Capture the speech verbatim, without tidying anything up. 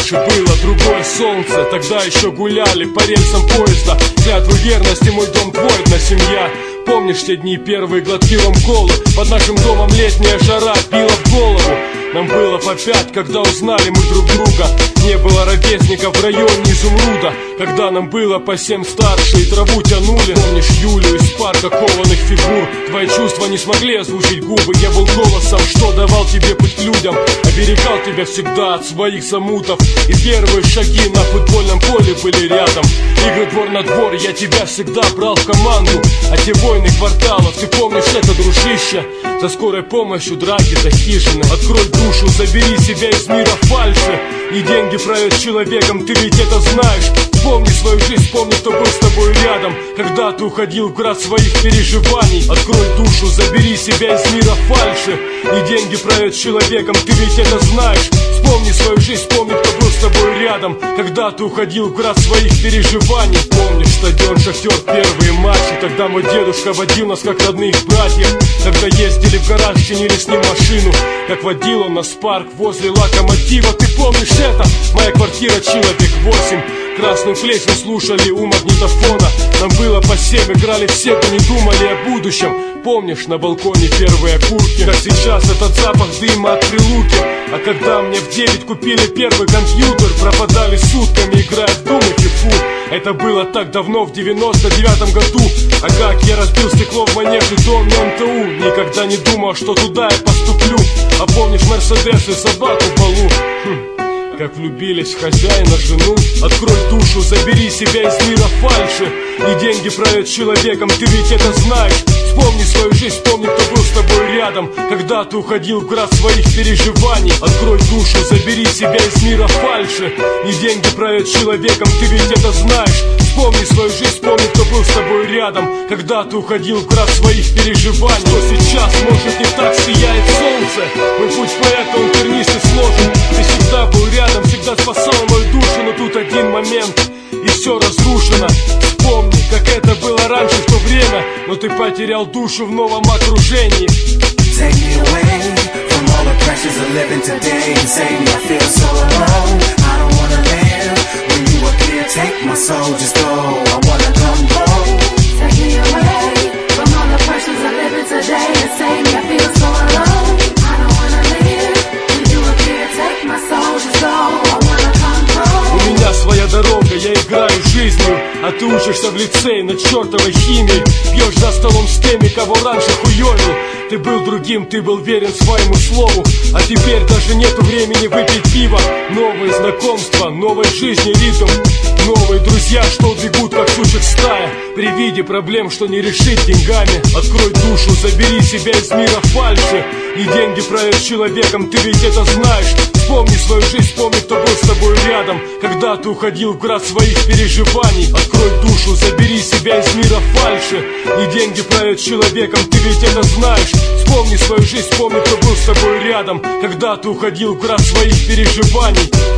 раньше было другое солнце. Тогда еще гуляли по рельсам поезда. Клятву верности, мой дом твой, одна семья. Помнишь те дни, первые глотки ром-колы? Под нашим домом летняя жара била в голову. Нам было по пять, когда узнали мы друг друга. Не было ровесников в районе Изумруда. Когда нам было по семь старше и траву тянули. Помнишь Юлю из парка кованых фигур? Твои чувства не смогли озвучить губы. Я был голосом, что давал тебе путь к людям. Оберегал тебя всегда от своих замутов. И первые шаги на футбольном поле были рядом. Игры двор на двор, я тебя всегда брал в команду. А те войны кварталов, ты помнишь это, дружище? За скорой помощью драки до хижины. Открой душу, забери себя из мира фальши. И деньги правят человеком, ты ведь это знаешь. Вспомни свою жизнь, вспомни, кто был с тобой рядом. Когда ты уходил в град своих переживаний. Открой душу, забери себя из мира фальши. И деньги правят человеком, ты ведь это знаешь. Вспомни свою жизнь, вспомни, кто был с тобой рядом. Когда ты уходил в град своих переживаний. Помнишь стадион Шахтер, первые матчи. Тогда мой дедушка водил нас как родных братьев. Когда ездили в гараж, чинили с ним машину. Как водил он нас в парк возле Локомотива. Ты помнишь это? Моя квартира, человек восемь. Красную песню слушали у магнитофона. Нам было по семь, играли все, кто не думали о будущем. Помнишь на балконе первые окурки? Как сейчас этот запах дыма от прилуки. А когда мне в девять купили первый компьютер, пропадали сутками, играя в Doom и фифу. Это было так давно, в девяносто девятом году. А как я разбил стекло в манеже доме эм тэ у. Никогда не думал, что туда я поступлю. А помнишь Мерседес и собаку в балу? Хм. Как влюбились в хозяина, жену. Открой душу, забери себя из мира фальши. И деньги правят человеком, ты ведь это знаешь. Вспомни свою жизнь, вспомни, кто был с тобой рядом. Когда ты уходил в град своих переживаний. Открой душу, забери себя из мира фальши. И деньги правят человеком, ты ведь это знаешь. Вспомни свою жизнь, вспомни, кто был с тобой рядом. Когда ты уходил в град своих переживаний. Что сейчас, может, не так сияет солнце. Мой путь поэта, он тернистый, сложен. Ты всегда был рядом, всегда спасал мою душу. Но тут один момент, и все разрушено. Вспомни, как это было раньше в то время. Но ты потерял душу в новом окружении. Take me away from all the pressures of living today. And save me, I feel so alone. I don't wanna live when you are here. Take my soul, just go, I wanna come home. Take me away from all the pressures of living today. And save me, I feel so alone. I don't wanna live when you are here. Take my soul, just go, I wanna come home. У меня своя дорога, я играю жизнью. А ты учишься в лицее на чертовой химии. Пьешь за столом с теми, кого раньше хуёвил. Ты был другим, ты был верен своему слову. А теперь даже нету времени выпить пиво. Новые знакомства, новой жизни ритм. Новые друзья, что бегут как сучек стая. При виде проблем, что не решить деньгами. Открой душу, забери себя из мира фальши. И деньги правят человеком, ты ведь это знаешь. Вспомни свою жизнь, вспомни, кто был с тобой рядом. Когда ты уходил в град своих переживаний. Открой душу, забери себя из мира фальши. И деньги правят человеком, ты ведь это знаешь. Вспомни свою жизнь, вспомни, кто был с тобой рядом. Когда ты уходил в град своих переживаний.